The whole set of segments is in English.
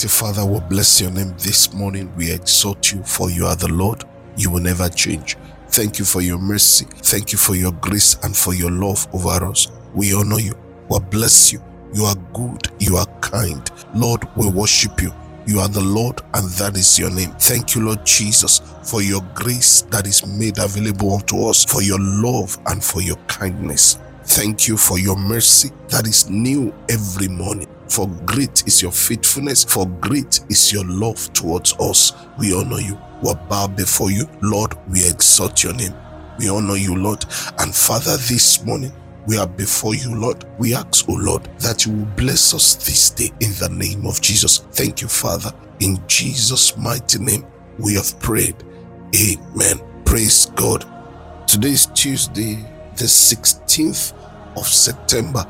Almighty Father, we bless your name this morning. We exalt you, for you are the Lord. You will never change. Thank you for your mercy. Thank you for your grace and for your love over us. We honor you. We bless you. You are good. You are kind. Lord, we worship you. You are the Lord, and that is your name. Thank you, Lord Jesus, for your grace that is made available unto us, for your love and for your kindness. Thank you for your mercy that is new every morning. For great is your faithfulness, for great is your love towards us. We honor you. We bow before you. Lord, we exalt your name. We honor you, Lord. And Father, this morning, we are before you, Lord. We ask, oh Lord, that you will bless us this day in the name of Jesus. Thank you, Father. In Jesus' mighty name, we have prayed. Amen. Praise God. Today is Tuesday, the 16th of September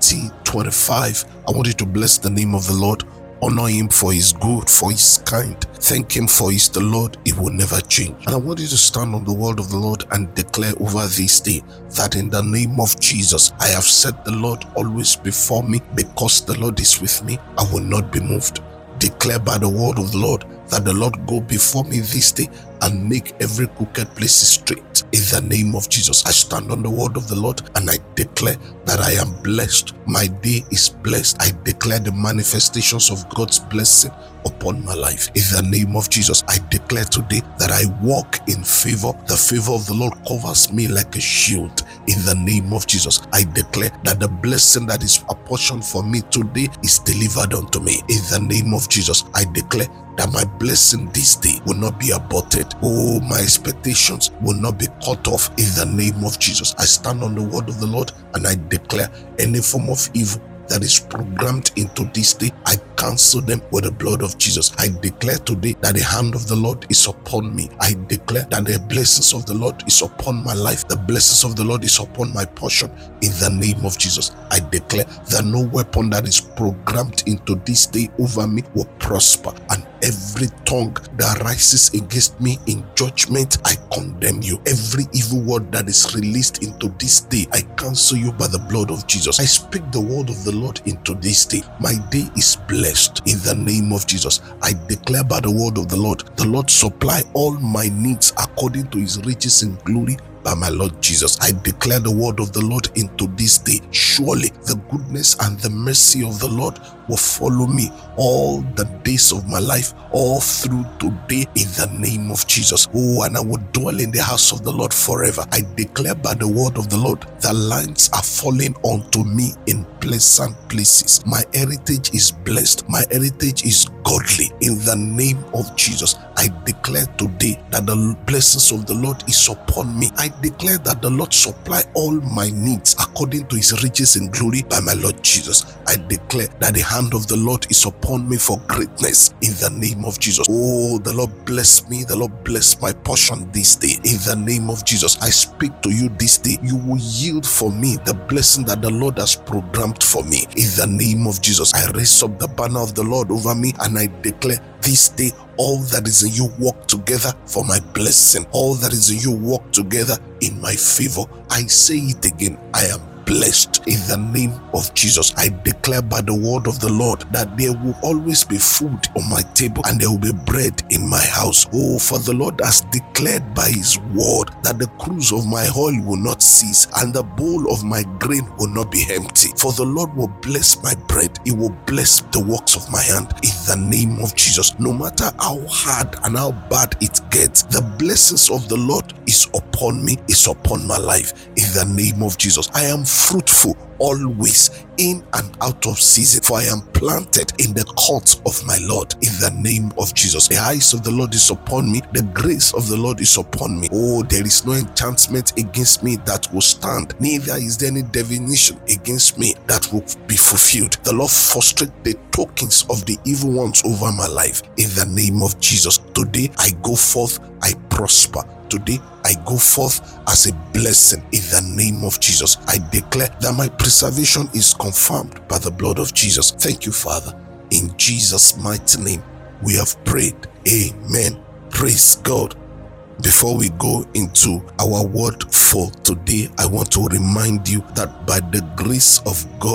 2025. I want you to bless the name of the Lord. Honor him for his good, for his kind. Thank him for his the Lord. He will never change. And I want you to stand on the word of the Lord and declare over this day that in the name of Jesus, I have set the Lord always before me. Because the Lord is with me, I will not be moved. Declare by the word of the Lord that the Lord go before me this day and make every crooked place straight. In the name of Jesus, I stand on the word of the Lord and I declare that I am blessed. My day is blessed. I declare the manifestations of God's blessing upon my life. In the name of Jesus, I declare today that I walk in favor. The favor of the Lord covers me like a shield. In the name of Jesus, I declare that the blessing that is apportioned for me today is delivered unto me. In the name of Jesus, I declare that my blessing this day will not be aborted. Oh, my expectations will not be cut off. In the name of Jesus, I stand on the word of the Lord and I declare any form of evil that is programmed into this day, I cancel them with the blood of Jesus. I declare today that the hand of the Lord is upon me. I declare that the blessings of the Lord is upon my life. The blessings of the Lord is upon my portion. In the name of Jesus, I declare that no weapon that is programmed into this day over me will prosper, and every tongue that rises against me in judgment, I condemn you. Every evil word that is released into this day, I cancel you by the blood of Jesus. I speak the word of the Lord into this day. My day is blessed in the name of Jesus. I declare by the word of the Lord supply all my needs according to his riches in glory by my Lord Jesus. I declare the word of the Lord into this day. Surely the goodness and the mercy of the Lord will follow me all the days of my life, all through today, in the name of Jesus. Oh, and I will dwell in the house of the Lord forever. I declare by the word of the Lord that lines are falling onto me in pleasant places. My heritage is blessed. My heritage is godly. In the name of Jesus, I declare today that the blessings of the Lord is upon me. I declare that the Lord supply all my needs according to his riches in glory by my Lord Jesus. I declare that the hand of the Lord is upon me for greatness in the name of Jesus. Oh, the Lord bless me. The Lord bless my portion this day. In the name of Jesus, I speak to you this day. You will yield for me the blessing that the Lord has programmed for me. In the name of Jesus, I raise up the banner of the Lord over me and I declare this day, all that is in you work together for my blessing. All that is in you work together in my favor. I say it again. I am blessed in the name of Jesus. I declare by the word of the Lord that there will always be food on my table and there will be bread in my house. Oh, for the Lord has declared by his word that the cruse of my oil will not cease and the bowl of my grain will not be empty. For the Lord will bless my bread. He will bless the works of my hand in the name of Jesus. No matter how hard and how bad it gets, the blessings of the Lord is upon me, is upon my life in the name of Jesus. I am fruitful always, in and out of season, for I am planted in the courts of my Lord in the name of Jesus. The eyes of the Lord is upon me. The grace of the Lord is upon me. Oh, there is no enchantment against me that will stand, neither is there any divination against me that will be fulfilled. The Lord frustrate the tokens of the evil ones over my life in the name of Jesus. Today I go forth, I prosper. Today I go forth as a blessing in the name of Jesus. I declare that my preservation is confirmed by the blood of Jesus. Thank you, Father. In Jesus' mighty name, we have prayed. Amen. Praise God. Before we go into our word for today, I want to remind you that by the grace of God,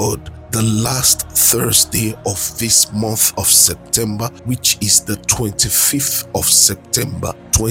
the last Thursday of this month of September, which is the 25th of September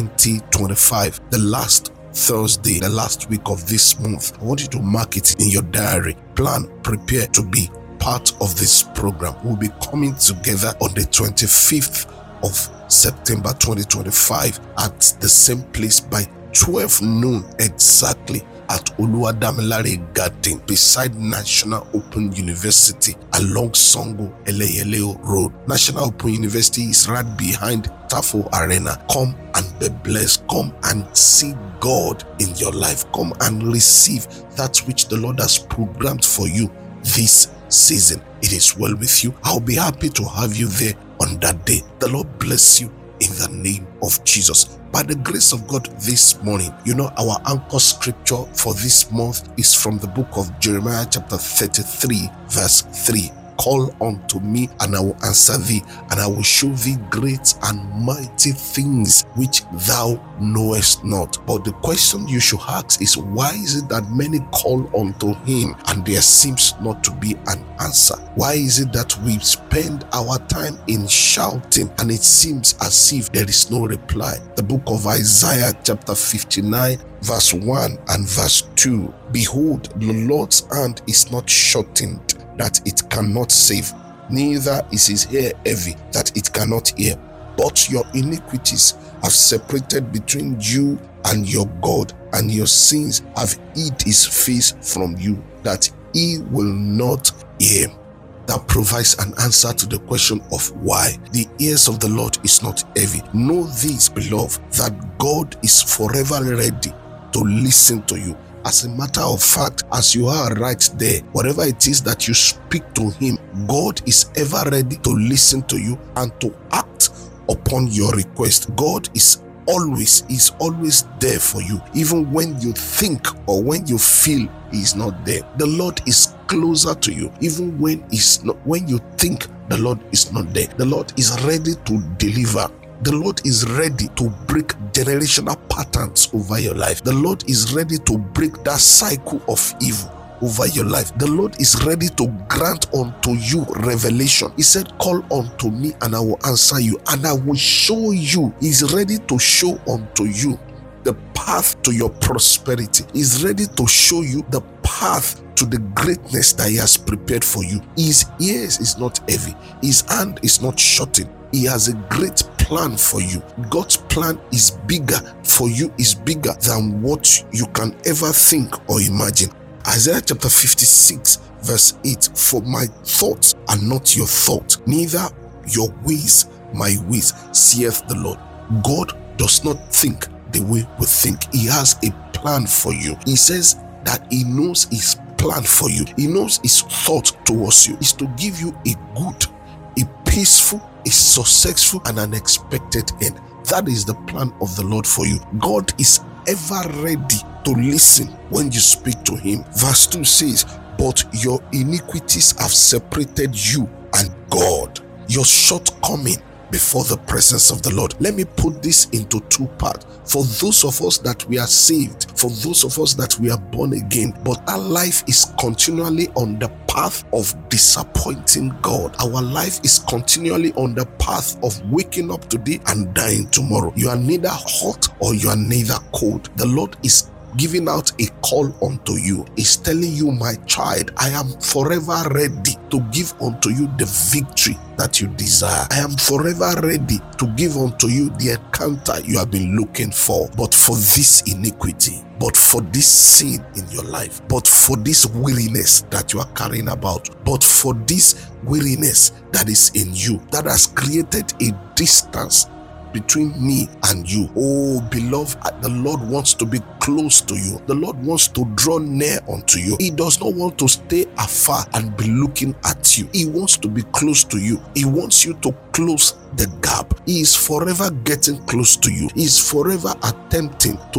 2025, the last Thursday, the last week of this month. I want you to mark it in your diary. Plan, prepare to be part of this program. We'll be coming together on the 25th of September 2025 at the same place by 12 noon exactly at Oluwadamilare Garden beside National Open University along Songo Eleyeleo Road. National Open University is right behind Tafo Arena. Come and be blessed. Come and see God in your life. Come and receive that which the Lord has programmed for you this season. It is well with you. I'll be happy to have you there on that day. The Lord bless you in the name of Jesus. By the grace of God this morning, our anchor scripture for this month is from the book of Jeremiah chapter 33 verse 3. Call unto me, and I will answer thee, and I will show thee great and mighty things which thou knowest not. But the question you should ask is, why is it that many call unto him and there seems not to be an answer? Why is it that we spend our time in shouting and it seems as if there is no reply? The book of Isaiah chapter 59 verse 1 and verse 2. Behold, the Lord's hand is not shortened that it cannot save, neither is his ear heavy that it cannot hear. But your iniquities have separated between you and your God, and your sins have hid his face from you, that he will not hear. That provides an answer to the question of why. The ears of the Lord is not heavy. Know this, beloved, that God is forever ready to listen to you. As a matter of fact, as you are right there, whatever it is that you speak to him, God is ever ready to listen to you and to act upon your request. God is always there for you, even when you think or when you feel he is not there. The Lord is closer to you, even when you think the Lord is not there. The Lord is ready to deliver. The Lord is ready to break generational patterns over your life. The Lord is ready to break that cycle of evil over your life. The Lord is ready to grant unto you revelation. He said, call unto me and I will answer you and I will show you. He's ready to show unto you the path to your prosperity. He's ready to show you the path to the greatness that he has prepared for you. His ears is not heavy. His hand is not shortened. He has a great plan for you. God's plan is bigger for you, is bigger than what you can ever think or imagine. Isaiah chapter 56 verse 8, for my thoughts are not your thoughts, neither your ways my ways, saith the Lord. God does not think the way we think. He has a plan for you. He says that he knows his plan for you. He knows his thought towards you is to give you a good, a peaceful, a successful and an expected end. That is the plan of the Lord for you. God is ever ready to listen when you speak to him. Verse 2 says, but your iniquities have separated you and God, your shortcoming before the presence of the Lord. Let me put this into two parts. For those of us that we are saved, for those of us that we are born again, but our life is continually on the path of disappointing God. Our life is continually on the path of waking up today and dying tomorrow. You are neither hot or you are neither cold. The Lord is giving out a call unto you. Is telling you, my child, I am forever ready to give unto you the victory that you desire. I am forever ready to give unto you the encounter you have been looking for. But for this iniquity, but for this sin in your life, but for this weariness that you are carrying about, but for this weariness that is in you, that has created a distance between me and you. Oh, beloved, the Lord wants to be close to you. The Lord wants to draw near unto you. He does not want to stay afar and be looking at you. He wants to be close to you. He wants you to close the gap. He is forever getting close to you. He is forever attempting to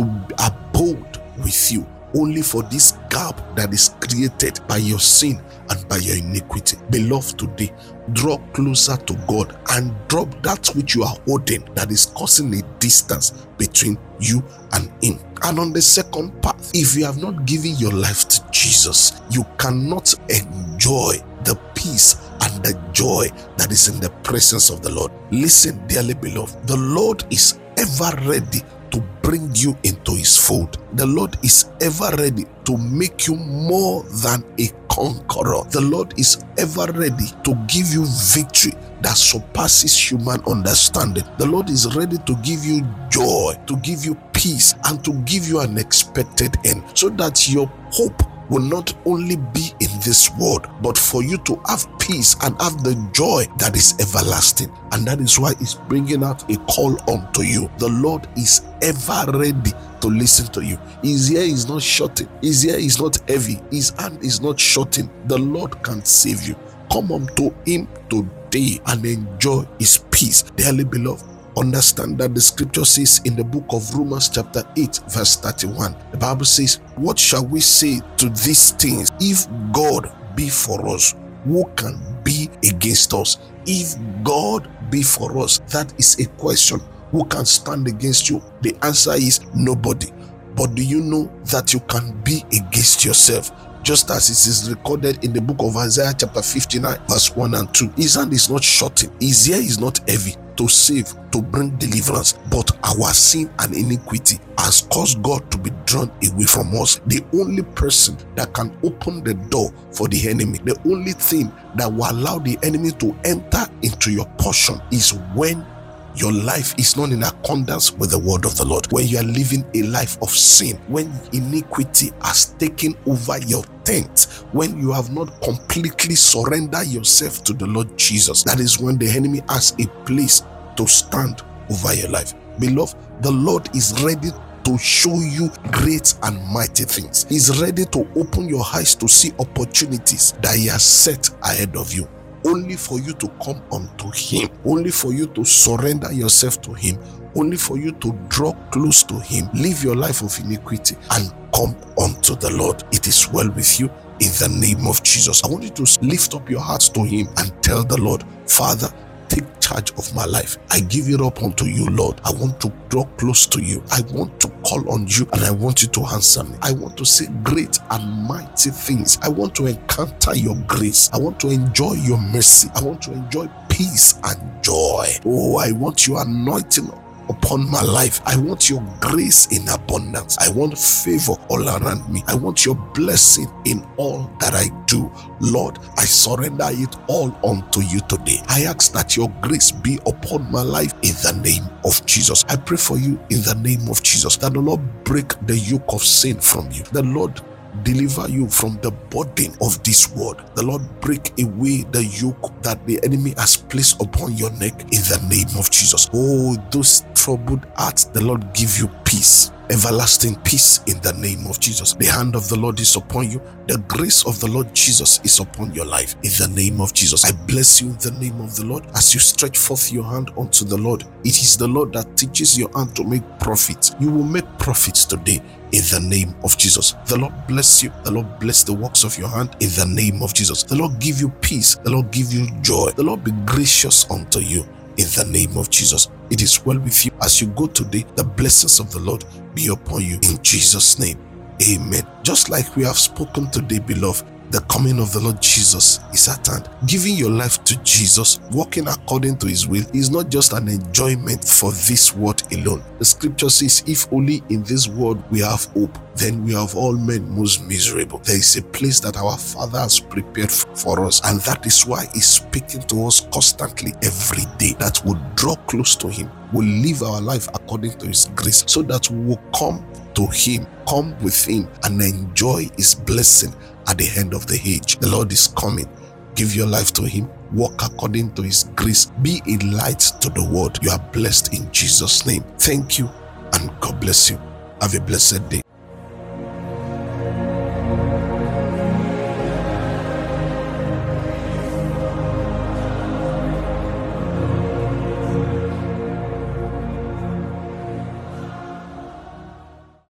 abode with you. Only for this gap that is created by your sin and by your iniquity. Beloved, today, draw closer to God and drop that which you are holding that is causing a distance between you and him. And on the second path, if you have not given your life to Jesus, you cannot enjoy the peace and the joy that is in the presence of the Lord. Listen, dearly beloved, the Lord is ever ready to bring you into his fold. The Lord is ever ready to make you more than a conqueror. The Lord is ever ready to give you victory that surpasses human understanding. The Lord is ready to give you joy, to give you peace, and to give you an expected end, so that your hope will not only be in this world, but for you to have peace and have the joy that is everlasting. And that is why he's bringing out a call unto you. The Lord is ever ready to listen to you. His ear is not shutting. His ear is not heavy. His hand is not shutting. The Lord can save you. Come unto him today and enjoy his peace. Dearly beloved, understand that the scripture says in the book of Romans chapter 8 verse 31, the Bible says, what shall we say to these things? If God be for us, who can be against us? If God be for us, that is a question. Who can stand against you? The answer is nobody. But do you know that you can be against yourself? Just as it is recorded in the book of Isaiah chapter 59 verse 1 and 2. His hand is not shorting. His ear is not heavy to save, to bring deliverance, but our sin and iniquity has caused God to be drawn away from us. The only person that can open the door for the enemy, the only thing that will allow the enemy to enter into your portion is when your life is not in accordance with the word of the Lord. When you are living a life of sin, when iniquity has taken over your tent, when you have not completely surrendered yourself to the Lord Jesus, that is when the enemy has a place to stand over your life. Beloved, the Lord is ready to show you great and mighty things. He's ready to open your eyes to see opportunities that he has set ahead of you. Only for you to come unto him, only for you to surrender yourself to him, only for you to draw close to him, live your life of iniquity and come unto the Lord. It is well with you in the name of Jesus. I want you to lift up your hearts to him and tell the Lord, Father, take charge of my life. I give it up unto you, Lord. I want to draw close to you. I want to call on you and I want you to answer me. I want to say great and mighty things. I want to encounter your grace. I want to enjoy your mercy. I want to enjoy peace and joy. Oh, I want your anointing upon my life. I want your grace in abundance. I want favor all around me. I want your blessing in all that I do. Lord, I surrender it all unto you today. I ask that your grace be upon my life in the name of Jesus. I pray for you in the name of Jesus, that the Lord break the yoke of sin from you. The Lord deliver you from the burden of this world. The Lord break away the yoke that the enemy has placed upon your neck in the name of Jesus. Oh, those troubled hearts, the Lord give you peace, everlasting peace in the name of Jesus. The hand of the Lord is upon you. The grace of the Lord Jesus is upon your life in the name of Jesus. I bless you in the name of the Lord. As you stretch forth your hand unto the Lord, it is the Lord that teaches your hand to make profits. You will make profits today in the name of Jesus. The Lord bless you. The Lord bless the works of your hand in the name of Jesus. The Lord give you peace. The Lord give you joy. The Lord be gracious unto you in the name of Jesus. It is well with you as you go today. The blessings of the Lord be upon you in Jesus' name. Amen. Just like we have spoken today, beloved, the coming of the Lord Jesus is at hand. Giving your life to Jesus, walking according to his will, is not just an enjoyment for this world alone. The scripture says, if only in this world we have hope, then we have all men most miserable. There is a place that our Father has prepared for us, and that is why he's speaking to us constantly every day, that we'll draw close to him, we'll live our life according to his grace, so that we will come to him, come with him, and enjoy his blessing at the end of the age. The Lord is coming. Give your life to him. Walk according to his grace. Be a light to the world. You are blessed in Jesus' name. Thank you and God bless you. Have a blessed day.